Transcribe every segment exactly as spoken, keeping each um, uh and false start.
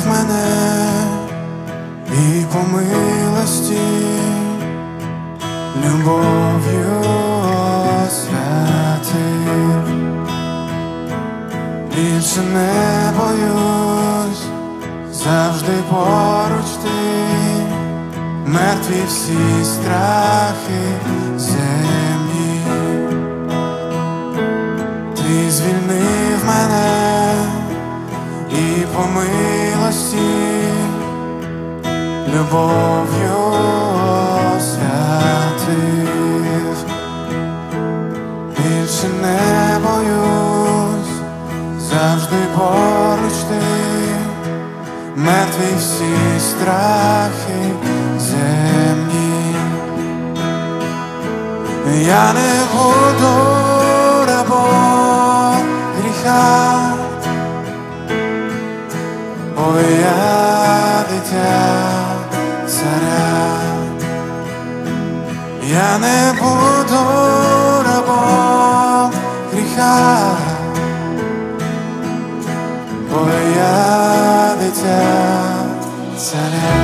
мене і по милості любов'ю освятив. Більше не боюсь, завжди поруч ти, мертві всі страхи землі. Ти звільнив мене і по милості любов'ю освятив. Більше не боюсь, завжди поруч ти, мертві всі страхи землі. Я не буду рабом гріха, бо я дитя царя. Я не буду рабом гріха, бо я дитя царя.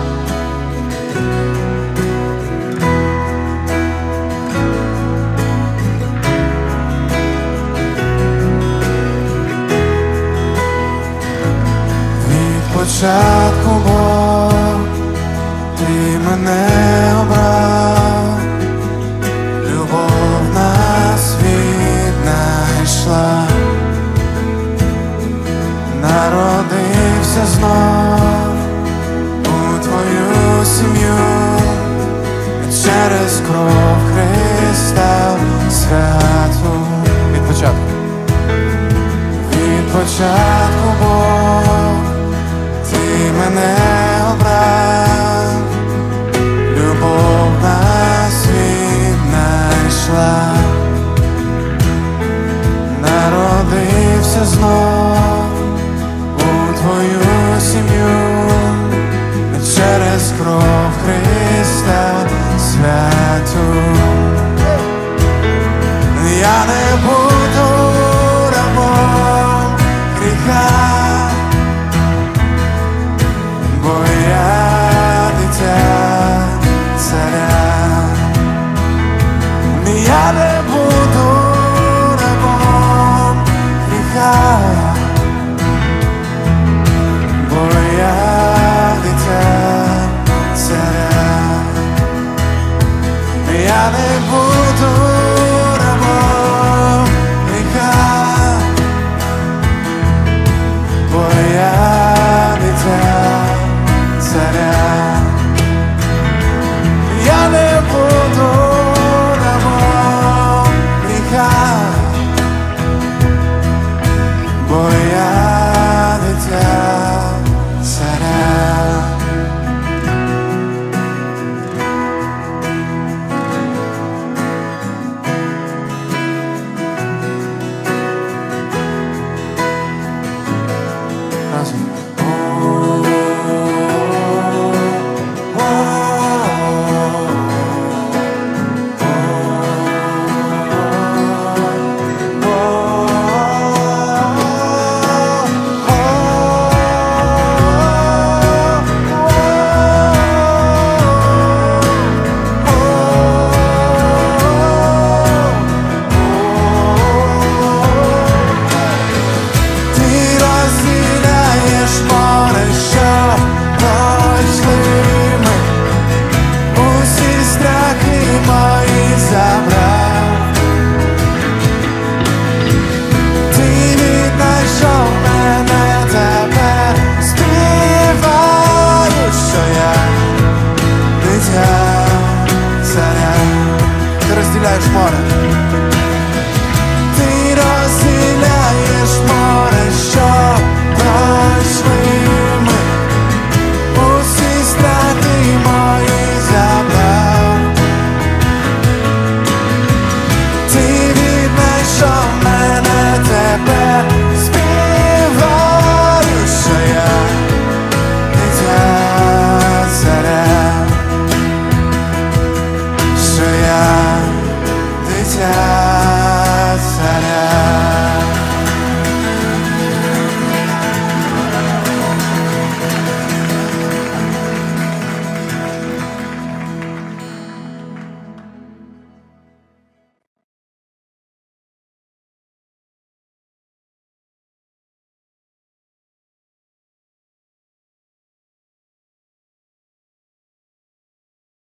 Від початку, Бог, ти мене обрав, любов нас віднайшла. Народився знов у твою сім'ю через кров Христа святу. Від початку, від початку, Бог, ти мене обрав, любов нас віднайшла. Народився знов у твою сім'ю